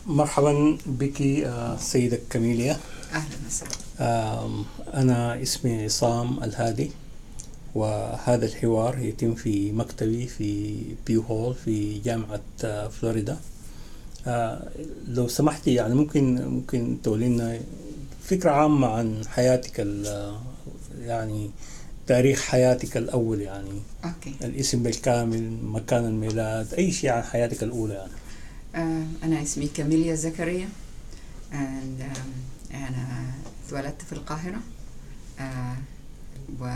مرحبا بك سيدة كاميليا. أهلا وسهلا. أنا اسمي عصام الهادي، وهذا الحوار يتم في مكتبي في بيو هول في جامعة فلوريدا. لو سمحتي يعني ممكن تقولينا فكرة عامة عن حياتك، يعني تاريخ حياتك الأول، يعني أوكي. الاسم بالكامل، مكان الميلاد، أي شيء عن حياتك الأولى يعني. أنا اسمي كاميليا زكريا and أنا اتولدت في القاهرة و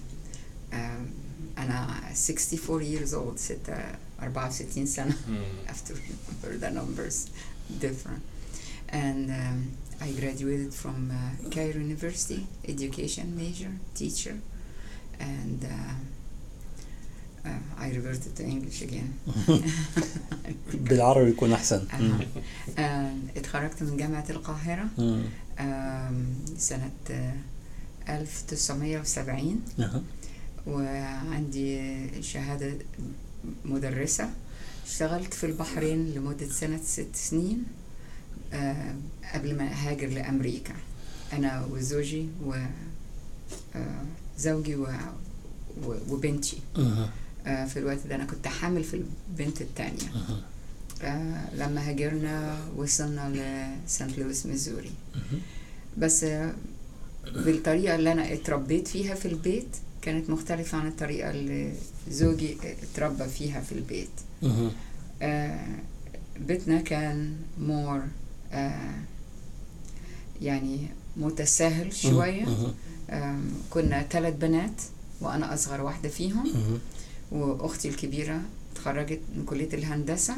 أنا 64 years old 64 سنة after the numbers different and I graduated from Cairo University, education major, teacher and I reverted to English again. بالعربي يكون أحسن. اتخرجت من جامعة القاهرة سنة 1970 وعندي شهادة مدرسة. اشتغلت في البحرين لمدة 6 سنين قبل ما هاجر لأمريكا أنا وزوجي وزوجي وبنتي. في الوقت ده أنا كنت حامل في البنت التانية. لما هاجرنا وصلنا لسانت لويس ميزوري، بس بالطريقة اللي أنا اتربيت فيها في البيت كانت مختلفة عن الطريقة اللي زوجي اتربى فيها في البيت. بيتنا كان مور يعني متساهل شوية. كنا 3 بنات وأنا أصغر واحدة فيهم، وأختي الكبيرة اتخرجت من كلية الهندسة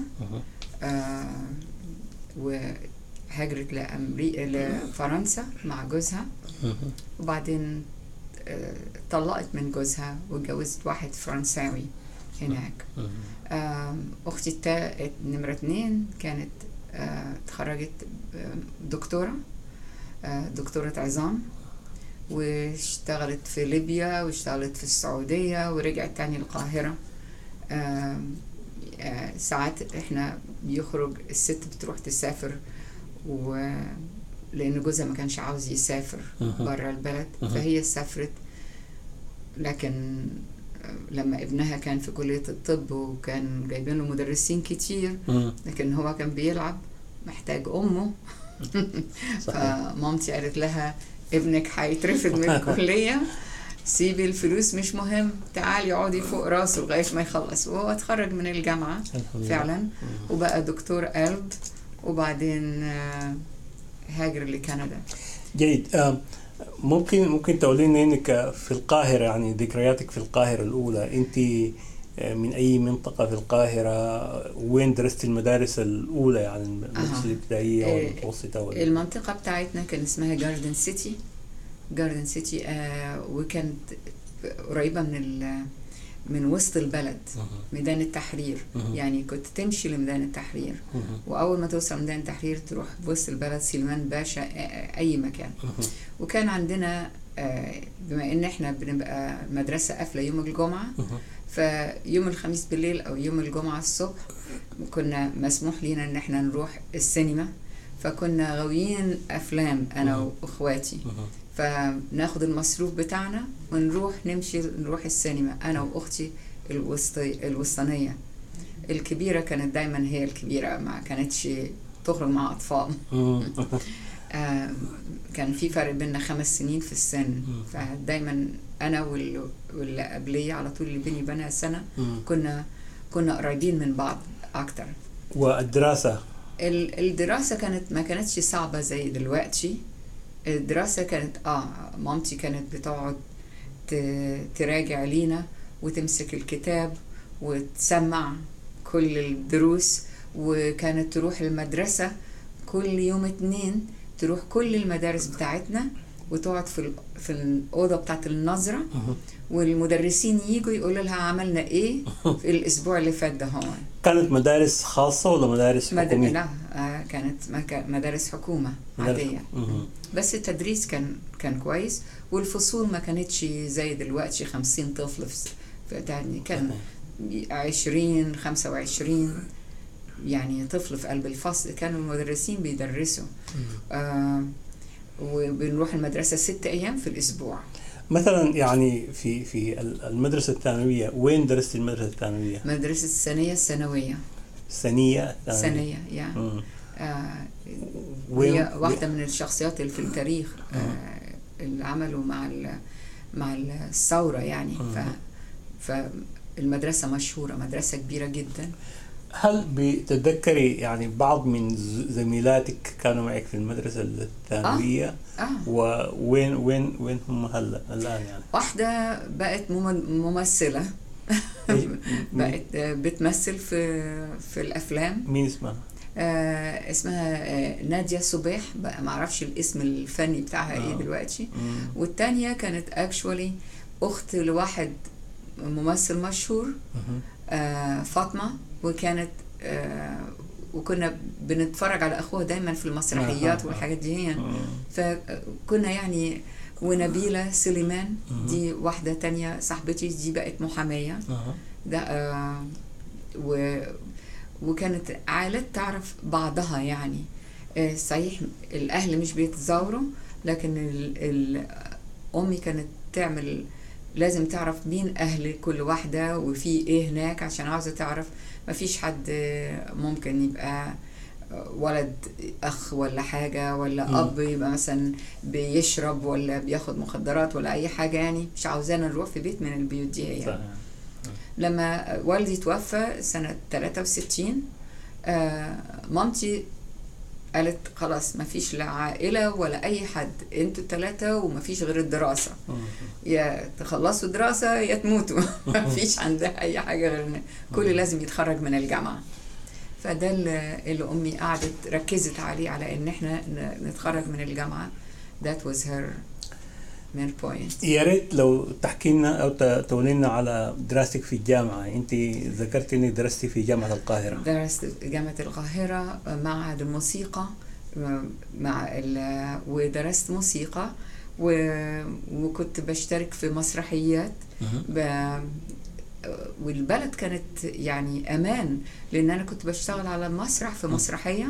وهاجرت لفرنسا مع جوزها، وبعدين طلقت من جوزها واتجوزت واحد فرنساوي هناك. أختي نمرة 2 كانت اتخرجت دكتورة عظام، واشتغلت في ليبيا واشتغلت في السعودية ورجعت تاني القاهرة. ساعات احنا بيخرج الست بتروح تسافر لأن جوزها ما كانش عاوز يسافر برا البلد، فهي سافرت. لكن لما ابنها كان في كلية الطب وكان جايبين له مدرسين كتير، لكن هو كان بيلعب محتاج أمه. فمامتي قالت لها ابنك هيترفض من الكلية، سيبي الفلوس مش مهم، تعالي اقعدي فوق راسه لغاية ما يخلص. وهو اتخرج من الجامعة فعلا وبقى دكتور قلب، وبعدين هاجر لكندا. جيد. ممكن تقولين انك في القاهرة، يعني ذكرياتك في القاهرة الأولى، انت من أي منطقة في القاهرة؟ وين درست المدارس الأولى، يعني المدارس الابتدائية والمتوسطة؟ المنطقة بتاعتنا كان اسمها جاردن سيتي وكانت قريبة من وسط البلد، ميدان التحرير. يعني كنت تمشي لميدان التحرير، وأول ما توصل ميدان التحرير تروح بوسط البلد سليمان باشا أي مكان. وكان عندنا بما إن إحنا بنبقى مدرسة قافلة يوم الجمعة، فيوم الخميس بالليل أو يوم الجمعة الصبح كنا مسموح لنا إن إحنا نروح السينما. فكنا غاويين أفلام أنا وأخواتي، فناخد المصروف بتاعنا ونروح نروح السينما أنا وأختي الوسطانية. الكبيرة كانت دايما هي الكبيرة، ما كانتش تخرج مع أطفال. كان في فرق بيننا 5 سنين في السن، فدايما أنا واللي قبلية على طول اللي بيني وبينها سنة كنا قريبين من بعض أكتر. والدراسة كانت ما كانتش صعبة زي دلوقتي. الدراسة كانت مامتي كانت بتقعد تراجع لينا وتمسك الكتاب وتسمع كل الدروس، وكانت تروح المدرسة كل يوم 2 تروح كل المدارس بتاعتنا وتقعد في الأوضة بتاعت النظرة، والمدرسين ييجوا يقولوا لها عملنا ايه في الأسبوع اللي فات ده. هون كانت مدارس خاصة ولا مدارس حكومية؟ لا، كانت مدارس حكومة عادية. بس التدريس كان كويس، والفصول ما كانتش زي دلوقتي 50 طفل في كان 20 25 يعني طفل في قلب الفصل، كانوا المدرسين بيدرسوا. وبنروح المدرسة 6 أيام في الأسبوع. مثلا يعني في المدرسة الثانوية، وين درست المدرسة الثانوية؟ مدرسة الثانوية. ثانية يعني هي واحدة من الشخصيات اللي في التاريخ اللي عملوا مع الثورة يعني. فالمدرسة مشهورة، مدرسة كبيرة جدا. هل بتتذكري يعني بعض من زميلاتك كانوا معك في المدرسة الثانوية؟ وين هم الآن يعني؟ واحدة بقت ممثلة. بقت بتمثل في الأفلام. مين اسمها؟ اسمها نادية صبيح، بقى معرفش الاسم الفني بتاعها ايه دلوقتي. والتانية كانت اكشولي اخت لواحد ممثل مشهور، فاطمة. وكانت وكنا بنتفرج على اخوها دايما في المسرحيات والحاجات دي يعني. فكنا يعني. ونبيلة سليمان دي واحدة تانية صاحبتي، دي بقت محامية. ده وكانت عائلات تعرف بعضها يعني. صحيح الأهل مش بيتزاوروا، لكن أمي كانت تعمل لازم تعرف مين أهل كل واحدة وفي إيه هناك، عشان عاوزة تعرف ما فيش حد ممكن يبقى ولد أخ ولا حاجة، ولا أب يبقى مثلا بيشرب ولا بياخد مخدرات ولا أي حاجة يعني. مش عاوزانا نروح في بيت من البيوت دي يعني. لما والدي توفى سنة 63 مامتي قالت خلاص ما فيش لا عائلة ولا أي حد، انتوا الثلاثة وما فيش غير الدراسة. يا تخلصوا دراسة يا تموتوا. ما فيش عندها أي حاجة غير كل لازم يتخرج من الجامعة. فده اللي أمي قعدت ركزت عليه، على إن احنا نتخرج من الجامعة. that was her main point. يا ريت لو تحكي لنا أو تقولي لنا على دراستك في الجامعة. أنت ذكرت إنك درستي في جامعة القاهرة. درست جامعة القاهرة معهد الموسيقى ودرست موسيقى وكنت بشترك في مسرحيات. والبلد كانت يعني أمان، لأن أنا كنت بشتغل على المسرح في مسرحية.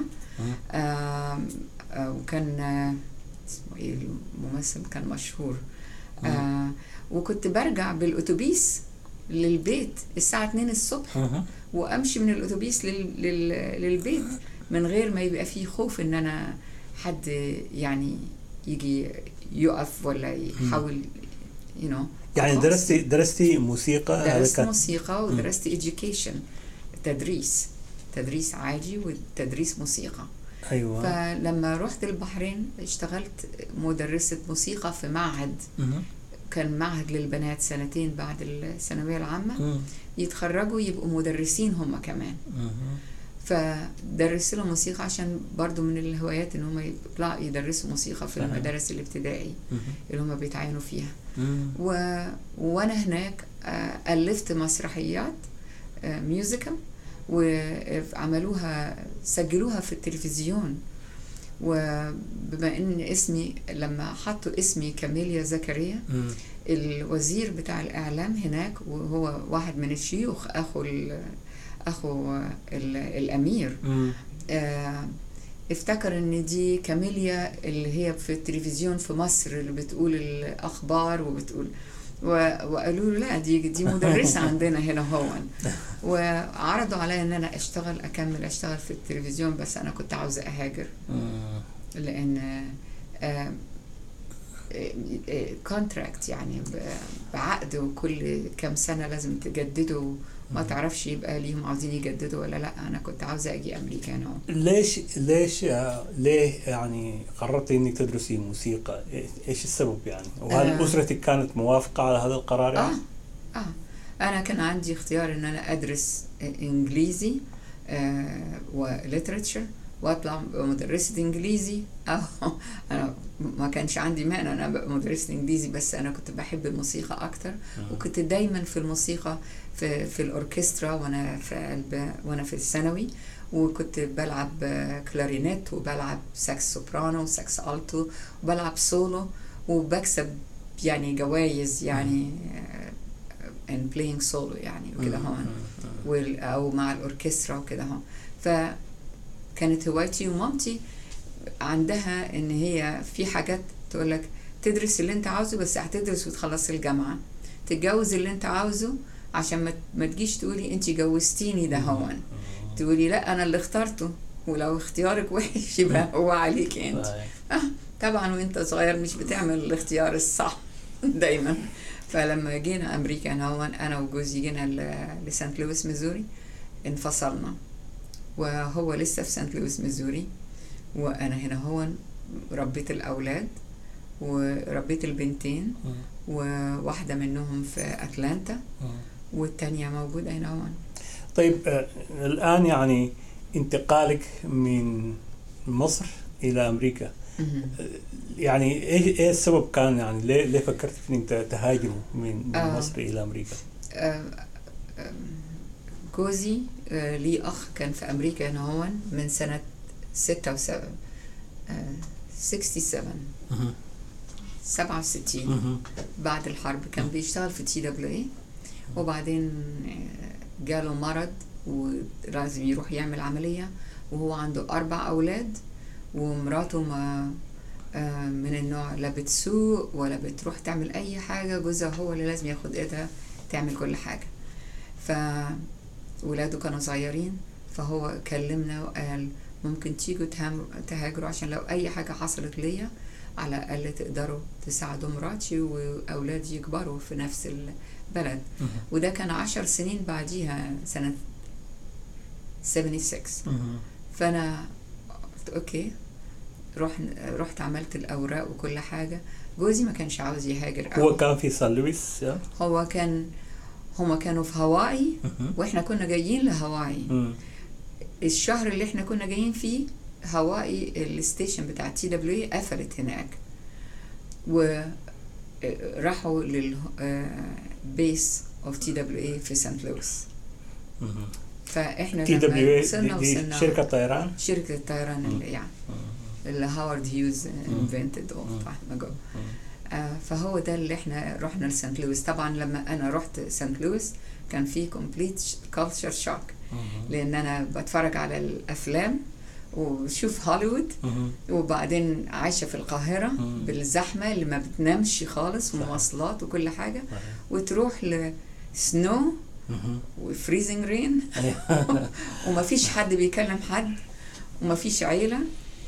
وكان اسمه إيه الممثل كان مشهور. وكنت برجع بالأتوبيس للبيت الساعة 2 الصبح، وأمشي من الأتوبيس للبيت من غير ما يبقى فيه خوف إن أنا حد يعني يجي يقف ولا يحاول يعني درستي موسيقى؟ درست موسيقى ودرست education، تدريس عادي وتدريس موسيقى. أيوة. فلما رحت البحرين اشتغلت مدرسة موسيقى في معهد. كان معهد للبنات 2 بعد الثانوية العامة يتخرجوا يبقوا مدرسين هم كمان. فدرس لهم موسيقى عشان برضو من الهوايات ان هم يطلعوا يدرسوا موسيقى في المدارس الابتدائي اللي هم بيتعينوا فيها. وانا هناك ألفت مسرحيات ميوزيكال وعملوها سجلوها في التلفزيون. وبما ان اسمي لما حطوا اسمي كاميليا زكريا، الوزير بتاع الاعلام هناك وهو واحد من الشيوخ اخو الامير، افتكر ان دي كاميليا اللي هي في التلفزيون في مصر اللي بتقول الاخبار وبتقول وقالوا له لا دي مدرسة عندنا هنا هون. وعرضوا عليا ان انا اكمل اشتغل في التلفزيون، بس انا كنت عاوزة اهاجر لان كونتراكت يعني بعقد، وكل كام سنة لازم تجدده ما تعرفش يبقى ليهم عاوزين يجددوا ولا لا. انا كنت عاوزة اجي امريكا هنا. ليه يعني قررت انك تدرسي موسيقى؟ ايش السبب يعني؟ وهل اسرتك كانت موافقة على هذا القرار يعني؟ انا كان عندي اختيار ان انا ادرس انجليزي وليتراتشر واطلع مدرسة انجليزي، او انا ما كانش عندي مانع انا ابقى مدرسة انجليزي، بس انا كنت بحب الموسيقى اكتر. وكنت دايما في الموسيقى في الاوركسترا وانا في الثانوي، وكنت بلعب كلارينيت وبلعب ساكس سوبرانو وساكس التو وبلعب سولو وبكسب يعني جوائز يعني and playing solo يعني وكده هون، او مع الاوركسترا وكده هون. فكانت هوايتي. ومامتي عندها ان هي في حاجات تقول لك تدرس اللي انت عاوزه، بس هتدرس وتخلص الجامعة، تتجوز اللي انت عاوزه عشان ما تجيش تقولي انت جوزتيني ده هون، تقولي لا انا اللي اخترته، ولو اختيارك وحش يبقى هو عليك انت. طبعا وانت صغير مش بتعمل الاختيار الصح دايما. فلما جينا امريكا هون انا وجوزي جينا لسانت لويس ميزوري، انفصلنا، وهو لسه في سانت لويس ميزوري، وانا هنا هون ربيت الاولاد وربيت البنتين، وواحدة منهم في أتلانتا والتانية موجودة هنا هون. طيب الآن يعني انتقالك من مصر إلى أمريكا، يعني إيه السبب كان، يعني ليه فكرت في إنك تهاجروا من مصر إلى أمريكا؟ جوزي لي أخ كان في أمريكا هنا هون من سنة 67 بعد الحرب، كان بيشتغل في TWA، وبعدين جاله مرض ولازم يروح يعمل عملية، وهو عنده 4 أولاد، ومراته ما من النوع لا بتسوق ولا بتروح تعمل أي حاجة، جوزها هو اللي لازم ياخد إيدها تعمل كل حاجة. فولاده كانوا صغيرين، فهو كلمنا وقال ممكن تيجوا تهاجروا عشان لو أي حاجة حصلت ليا على الأقل تقدروا تساعدوا مراتي وأولادي يكبروا في نفس البلد. وده كان 10 سنين بعديها سنة 76. فأنا قلت أوكي، رحت عملت الأوراق وكل حاجة. جوزي ما كانش عاوز يهاجر أوي. هو كان في سان لويس؟ هما كانوا في هاواي، وإحنا كنا جايين لهاواي. الشهر اللي إحنا كنا جايين فيه هاواي الستيشن بتاع TWA قفلت هناك، وراحوا للبيس اوف TWA في سانت لويس. فاحنا لما وصلنا شركة طيران، شركة الطيران اللي يعني اللي هاورد هيوز انفنتد فهو ده اللي احنا رحنا لسانت لويس. طبعا لما انا رحت سانت لويس كان في كومبليت كالتشر شوك، لان انا بتفرج على الافلام وشوف هوليوود، وبعدين عايشة في القاهرة بالزحمة اللي ما بتنامش خالص، ومواصلات وكل حاجة، وتروح لسنو وفريزنج رين وما فيش حد بيكلم حد، وما فيش عيلة،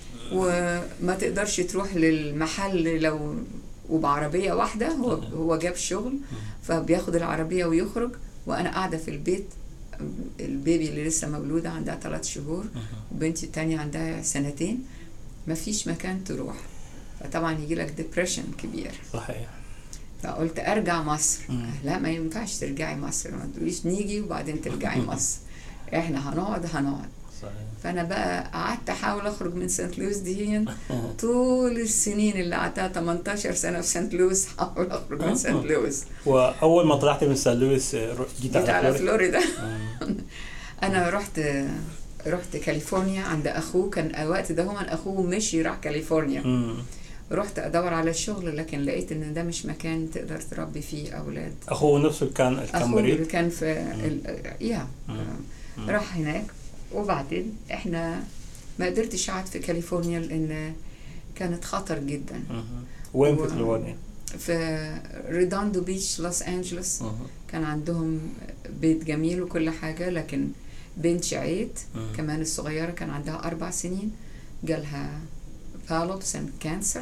وما تقدرش تروح للمحل لو وبعربية واحدة. هو جاب شغل فبياخد العربية ويخرج، وأنا قاعدة في البيت. البيبي اللي لسه مولودة عندها 3 شهور، وبنتي التانية عندها 2 سنين، ما فيش مكان تروح، فطبعا يجي لك ديبريشن كبير. صحيح. فقلت أرجع مصر. لا ما ينفعش ترجعي مصر، ما تقوليش نيجي وبعدين ترجعي مصر، احنا هنقعد. صحيح. فأنا بقى قعدت أحاول أخرج من سانت لويس دي طول السنين اللي قعدتها 18 سنة في سانت لويس، حاول أخرج من سانت لويس. وأول ما طلعت من سانت لويس جيت على فلوريدا. أنا رحت كاليفورنيا عند أخوه، كان الوقت ده هو أخوه مشي راح كاليفورنيا. رحت أدور على شغل، لكن لقيت إن ده مش مكان تقدر تربي فيه أولاد. أخوه نفسه كان مريض؟ كان في راح هناك، وبعدين احنا ما قدرتش اقعد في كاليفورنيا لان كانت خطر جدا. وين في كاليفورنيا؟ في ريدوندو بيتش، لوس أنجلوس. كان عندهم بيت جميل وكل حاجة، لكن بنت عيت كمان الصغيرة كان عندها 4 سنين، جالها polyps and cancer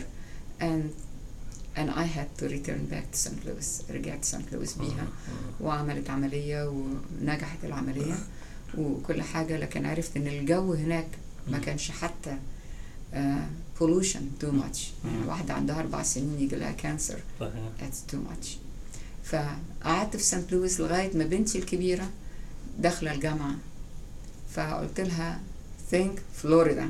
and I had to return back to St. Louis. رجعت سانت لويس بيها وعملت عملية ونجحت العملية وكل حاجة، لكن عرفت ان الجو هناك ما كانش حتى pollution too much. يعني واحدة عندها 4 سنين يجي لها كانسر، that's too much. فقعدت في سانت لويس لغاية ما بنتي الكبيرة داخلة الجامعة، فقلت لها think فلوريدا.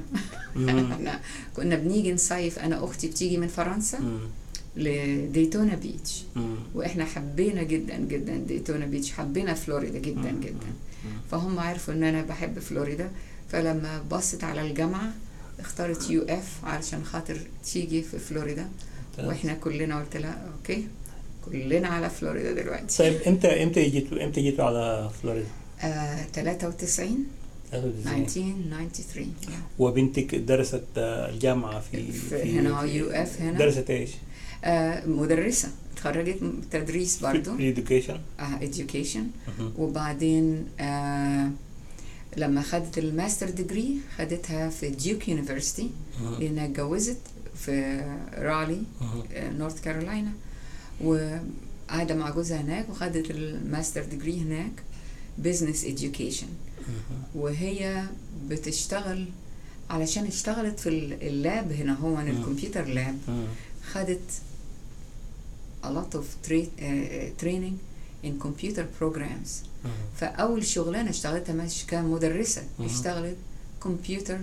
كنا بنيجي نصيف، أنا أختي بتيجي من فرنسا لديتونا بيتش، وإحنا حبينا جدا جدا ديتونا بيتش، حبينا فلوريدا جدا جدا. فهم عرفوا ان انا بحب فلوريدا، فلما بصت على الجامعة اختارت UF علشان خاطر تيجي في فلوريدا، واحنا كلنا قلت لها اوكي كلنا على فلوريدا دلوقتي. طيب امتى جيتوا على فلوريدا؟ 93 1993. وبنتك درست الجامعة في هنا UF هنا. درست ايش؟ مدرسة، تخرجت تدريس برضو. education. education. وبعدين لما خدت الماستر ديجري خدتها في ديوك يونيفرسيتي، لأنها اتجوزت في رالي نورث كارولاينا، وقاعدة مع جوزها هناك وخدت الماستر ديجري هناك business education. وهي بتشتغل علشان اشتغلت في اللاب هنا، هو الكمبيوتر لاب، خدت a lot of training in computer programs. فأول شغلانة اشتغلتها مش كمدرسة، اشتغلت computer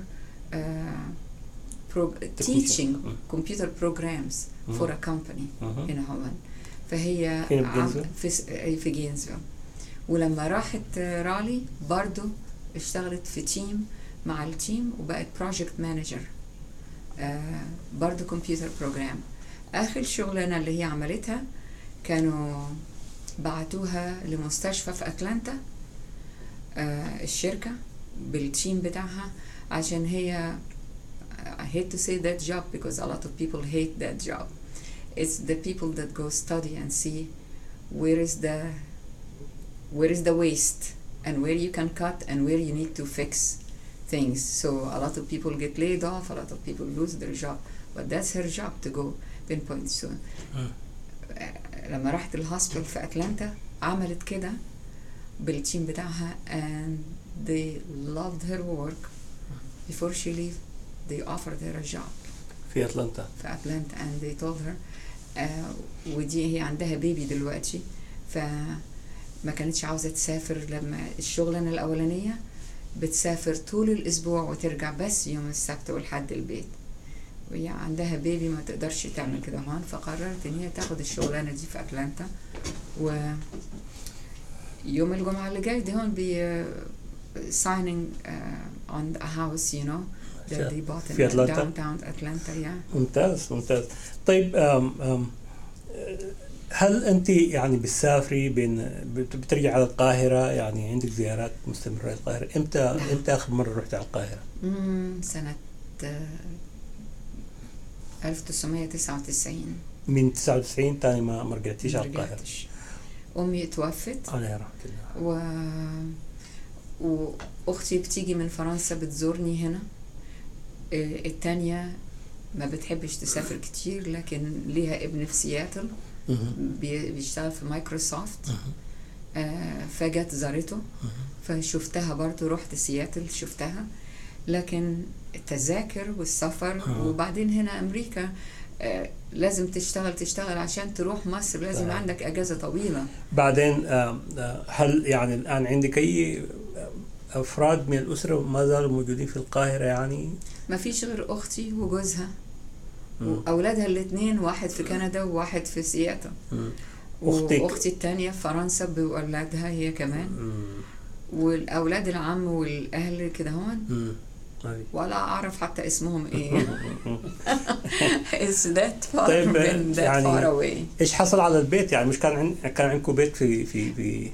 teaching computer programs for a company هنا هون. فهي في جينزفيل. ولما راحت رالي برضو اشتغلت في تيم مع التيم وبقت project manager برضو computer program. آخر شغلانة اللي هي عملتها كانوا بعتوها لمستشفى في أتلانتا، الشركة بالتيم بتاعها، عشان هي I hate to say that job because a lot of people hate that job. It's the people that go study and see where is the waste and where you can cut and where you need to fix things. So a lot of people get laid off, a lot of people lose their job, but that's her job to go pinpoint. So لما راحت الهوسبيتال في أتلانتا عملت كده بالتيم بتاعها and they loved her work. Before she leave they offered her a job في أتلانتا and they told her ودي هي عندها بيبي دلوقتي، فما كانتش عاوزة تسافر. لما الشغلانة الأولانية بتسافر طول الأسبوع وترجع بس يوم السبت والحد البيت، وهي عندها بيبي ما تقدرش تعمل كده هون، فقررت ان هي تاخد الشغلانه دي في اتلانتا. ويوم الجمعه اللي جاي دي هون بي signing on a house you know that they bought in downtown Atlanta. ممتاز. طيب هل انت يعني بتسافري بترجع على القاهره، يعني عندك زيارات مستمره للقاهره؟ امتى اخر مره رحت على القاهره؟ سنه 1999. من 99 تاني ما رجعتيش على القاهرة؟ أمي توفت الله يرحمها. وأختي بتيجي من فرنسا بتزورني هنا. التانية ما بتحبش تسافر كتير، لكن ليها ابن في سياتل بيشتغل في مايكروسوفت، فجت زارته فشفتها برضو، رحت سياتل شفتها. لكن التذاكر والسفر وبعدين هنا أمريكا لازم تشتغل عشان تروح مصر، لازم عندك أجازة طويلة. بعدين هل يعني الآن عندك أي أفراد من الأسرة ما زالوا موجودين في القاهرة؟ يعني ما فيش غير أختي وجوزها وأولادها الاثنين، واحد في كندا وواحد في سياتل. وأختي الثانية في فرنسا بأولادها هي كمان. والأولاد العم والأهل كده هون ولا أعرف حتى اسمهم إيه. It's that far من that far away. إيش حصل على البيت؟ يعني مش كان عندكم بيت في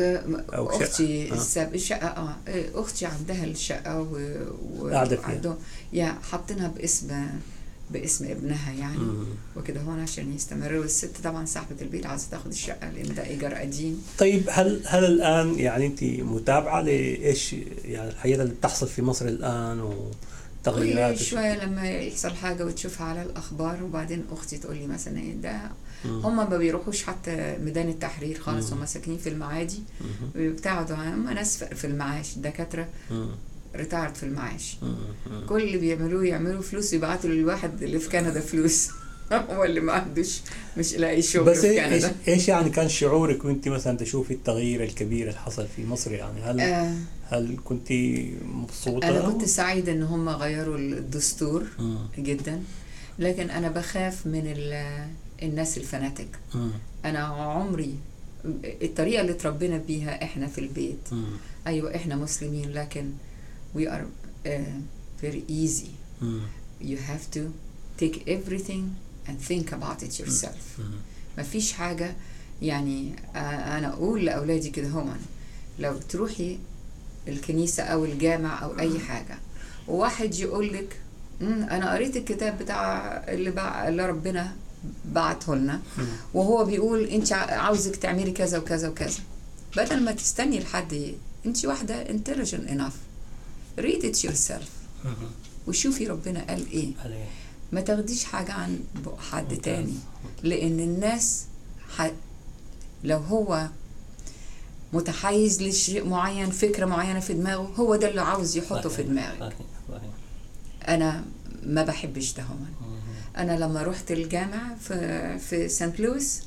أختي الشقة أختي عندها الشقة قاعدة فيها. يا حاطينها باسم ابنها يعني وكده هون عشان يستمر. والست طبعا صاحبة البيت عايزة تاخد الشقة لأن ده إيجار قديم. طيب هل الآن يعني أنت متابعة لإيش يعني الحياة اللي بتحصل في مصر الآن وتغييرات؟ شوية لما يحصل حاجة وتشوفها على الأخبار، وبعدين أختي تقول لي مثلا إيه ده هم ما بيروحوش حتى ميدان التحرير خالص، هم ساكنين في المعادي وبتاعدوا، هم ناس في المعاش، دكاترة ريتارد في المعاش. كل اللي بيعملوه يعملوا فلوس، يبعتوا للواحد اللي في كندا فلوس هو اللي ما عندوش مش لاقي شغل بس في كندا. بس ايش يعني كان شعورك وانت مثلا تشوفي التغيير الكبير اللي حصل في مصر؟ يعني هل كنت مبسوطة؟ أنا كنت سعيدة إن هم غيروا الدستور جدا، لكن أنا بخاف من الناس الفناتك. أنا عمري الطريقة اللي تربينا بيها إحنا في البيت، أيوة إحنا مسلمين، لكن we are very easy. You have to take everything and think about it yourself. ما فيش حاجة يعني. أنا أقول لأولادي كده هون لو تروحي الكنيسة أو الجامع أو أي حاجة، وواحد يقول لك أنا قريت الكتاب بتاع اللي ربنا بعته لنا، وهو بيقول أنت عاوزك تعملي كذا وكذا وكذا، بدل ما تستني لحد أنت واحدة intelligent enough read it yourself وشوفي ربنا قال إيه. ما تاخديش حاجة عن حد تاني، لأن الناس لو هو متحيز لشيء معين، فكرة معينة في دماغه، هو ده اللي عاوز يحطه في دماغك. أنا ما بحبش ده. أنا لما رحت الجامعة في سانت لويس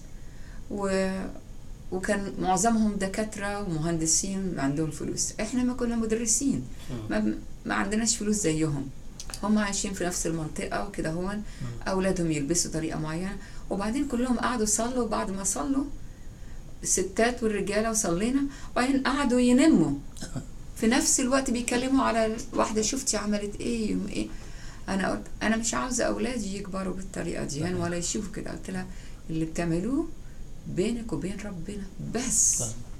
وكان معظمهم دكاترة ومهندسين عندهم فلوس، احنا ما كنا مدرسين، ما عندناش فلوس زيهم. هم عايشين في نفس المنطقة وكده، هون أولادهم يلبسوا طريقة معينة، وبعدين كلهم قعدوا صلوا، وبعد ما صلوا الستات والرجالة وصلينا، وبعدين قعدوا ينموا في نفس الوقت بيكلموا على واحدة شفتي عملت ايه يوم ايه. أنا قلت أنا مش عاوزة أولادي يكبروا بالطريقة دي يعني ولا يشوفوا كده. قلت لها اللي بتعملوه بينك وبين ربنا بس.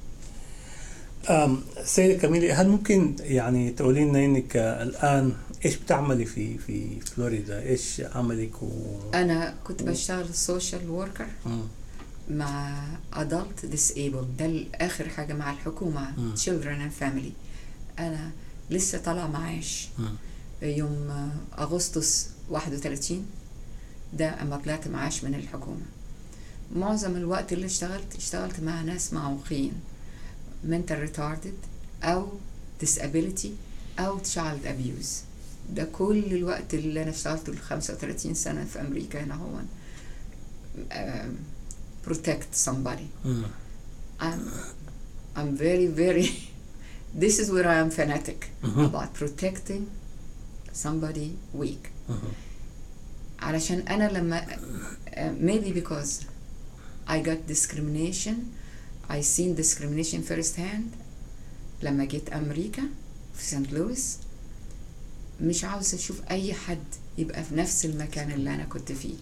سيدة كاميلي، هل ممكن يعني تقولي لنا انك الان ايش بتعملي في فلوريدا؟ ايش عملك؟ انا كنت بشتغل سوشيال وركر مع adult disabled، ده اخر حاجة مع الحكومة، children and family. انا لسه طالعة معاش يوم اغسطس 31 ده اما طلعت معاش من الحكومة. معظم الوقت اللي اشتغلت مع ناس معوقين، mental retarded أو disability أو child abuse. ده كل الوقت اللي أنا اشتغلته 35 سنة في أمريكا هنا. هو protect somebody. I'm very this is where I am fanatic about protecting somebody weak. علشان أنا لما maybe because I got discrimination, I seen discrimination first hand لما جيت أمريكا في سانت لويس. مش عاوزة أشوف أي حد يبقى في نفس المكان اللي أنا كنت فيه.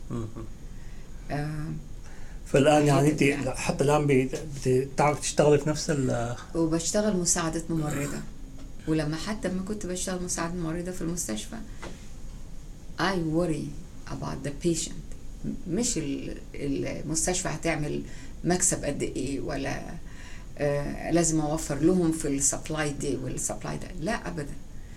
فالآن يعني أنت حتى الآن بتعرف تشتغلي في نفس وبشتغل مساعدة ممرضة. ولما حتى لما كنت بشتغل مساعدة ممرضة في المستشفى I worry about the patient. مش المستشفى هتعمل مكسب قد ايه ولا لازم اوفر لهم في السبلاي دي والسبلاي ده، لا ابدا.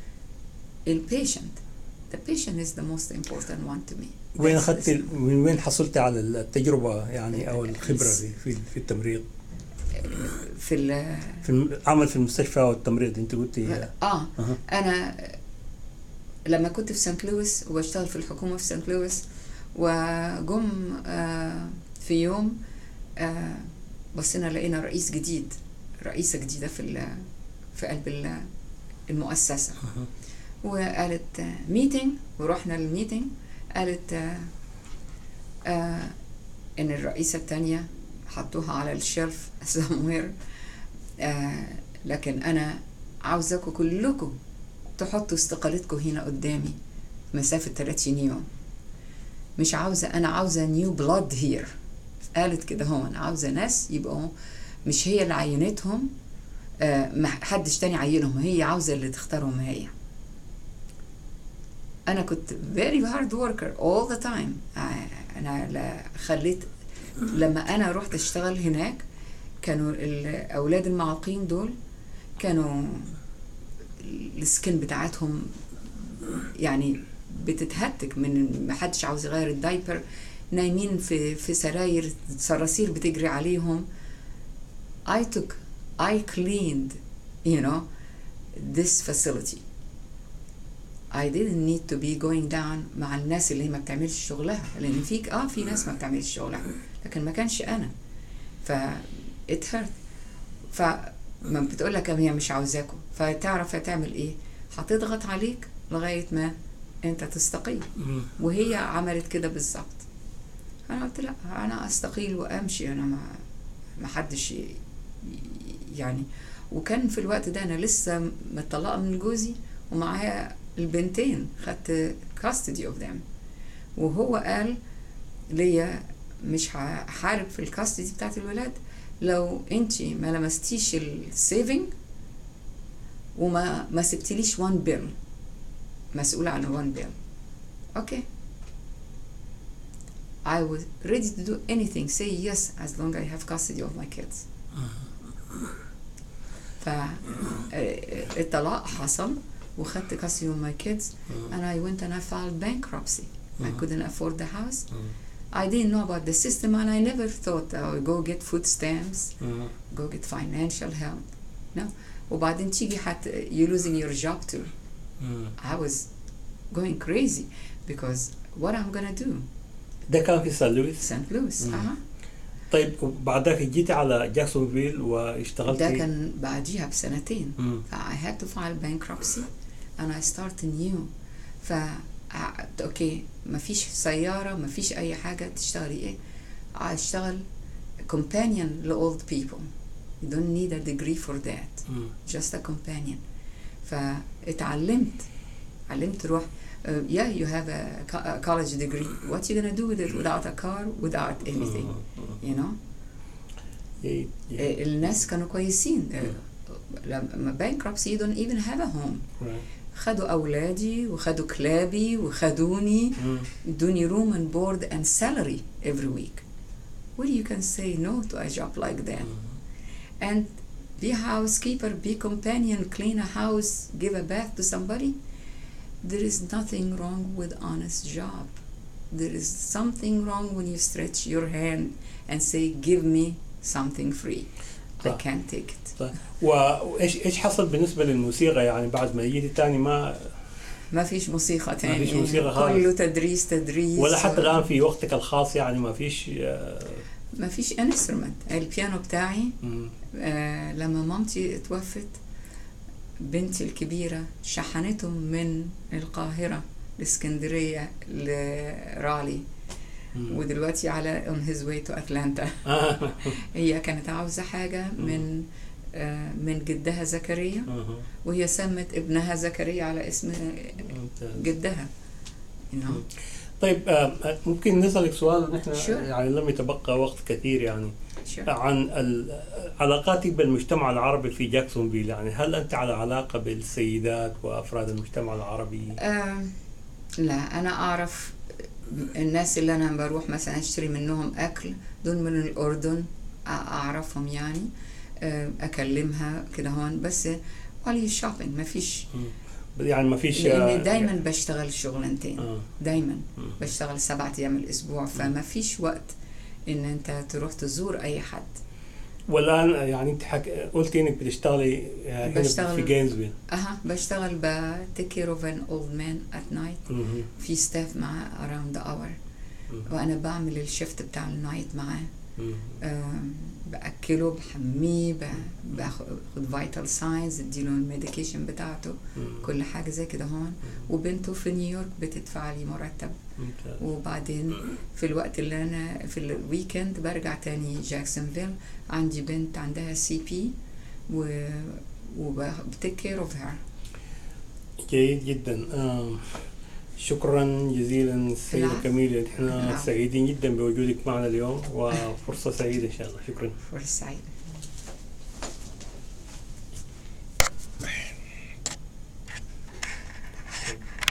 the patient is the most important one to me. وين حصلتي على التجربة يعني او الخبرة في التمريض؟ في العمل في المستشفى والتمريض انت قلتي. انا لما كنت في سانت لويس وبشتغل في الحكومة في سانت لويس، وجم في يوم بصينا لقينا رئيسة جديدة في قلب المؤسسة، وقالت ميتينج، ورحنا للميتينج. قالت ان الرئيسة التانية حطوها على الشلف somewhere، لكن انا عاوزاكم كلكم تحطوا استقالتكم هنا قدامي مسافة 30 يوم. مش عاوزة، أنا عاوزة نيو بلاد هير. قالت كده هو أنا عاوزة ناس يبقوا مش هي اللي عينتهم، ما حدش تاني عينهم، هي عاوزة اللي تختارهم هي. أنا كنت very hard worker all the time. أنا خليت لما أنا رحت أشتغل هناك كانوا الأولاد المعاقين دول كانوا السكين بتاعتهم يعني بتتهتك من محدش عاوز يغير الدايبر، نايمين في سراير صراصير بتجري عليهم. I cleaned this facility. I didn't need to be going down مع الناس اللي ما بتعملش شغلها، لأن في ناس ما بتعملش شغلها، لكن ما كانش أنا. it hurt. فما بتقول لك هي مش عاوزاكم، فتعرف هتعمل إيه؟ هتضغط عليك لغاية ما أنت تستقيل. وهي عملت كده بالظبط. أنا قلت لا، أنا أستقيل وأمشي، أنا ما حدش يعني. وكان في الوقت ده أنا لسه مطلقة من جوزي ومعايا البنتين، خدت custody of them. وهو قال ليا مش هحارب في الكاستدي بتاعت الولاد لو انتي ما لمستيش السيفنج وما سبتليش one bill مسؤول عن one bill. okay, I was ready to do anything, say yes as long as I have custody of my kids. فالطلاق حصل وخدت custody of my kids and I went and I filed bankruptcy. I couldn't afford the house. I didn't know about the system and I never thought I would go get food stamps, go get financial help. No. وبعدين تيجي you losing your job too. I was going crazy because what I'm gonna do. ده كان في سان لويس. سان لويس. طيب وبعد ذاك جيتي على جاكسونفيل واشتغلتي؟ ده كان بعديها بسنتين. I had to file bankruptcy and I started new. اوكي مفيش سيارة مفيش أي حاجة، تشتغلي إيه؟ أشتغل companion ل old people. You don't need a degree for that. Just a companion. فاتعلمت روح yeah, you have a college degree. What you gonna do with it without a car, without anything, you know? الناس كانوا كويسين. لما bankruptcy you don't even have a home. خدوا أولادي وخدوا كلابي وخدوني ادوني room and board and salary every week. Well, you can say no to a job like that. And be a housekeeper, be a companion, clean a house, give a bath to somebody. There is nothing wrong with honest job. There is something wrong when you stretch your hand and say, give me something free. I can't take it. وايش حصل بالنسبه للموسيقى؟ يعني بعد ما جيتي تاني ما فيش موسيقى تاني. ما فيش موسيقى خالص. كله تدريس ولا حتى الان في وقتك الخاص يعني ما فيش انسترومنت. البيانو بتاعي لما مامتي توفت بنتي الكبيرة شحنتهم من القاهرة لإسكندرية لرالي ودلوقتي على on his way to Atlanta. هي كانت عاوزة حاجة من جدها زكريا وهي سمت ابنها زكريا على اسم جدها. طيب ممكن نسألك سؤال؟ نحن يعني لم يتبقى وقت كثير يعني عن علاقاتك بالمجتمع العربي في جاكسونفيل. يعني هل أنت على علاقة بالسيدات وأفراد المجتمع العربي؟ لا، أنا أعرف الناس اللي أنا بروح مثلا أشتري منهم أكل دول من الأردن، أعرفهم يعني أكلمها كده هون، بس while you shopping ما فيش يعني ما فيش، لأني دايما بشتغل شغلانتين، دايما بشتغل 7 أيام الأسبوع، فما فيش وقت إن أنت تروح تزور أي حد. والآن يعني أنت قلتي إنك بتشتغلي في جينزفيل. بشتغل take care of an old man at night. في staff معاه around the hour وأنا بعمل الشفت بتاع النايت معاه. بأكله، بحميه، باخد فيتال ساينز، اديله الميديكيشن بتاعته، كل حاجة زي كده هون. وبنته في نيويورك بتدفع لي مرتب. وبعدين في الوقت اللي أنا في الويكند برجع تاني جاكسونفيل، عندي بنت عندها CP وبتيك كير اوف هير. جيد جدا. شكرا جزيلا سيدة كميلة، نحن سعيدين جدا بوجودك معنا اليوم وفرصة سعيدة إن شاء الله. شكرا. فرصة سعيدة.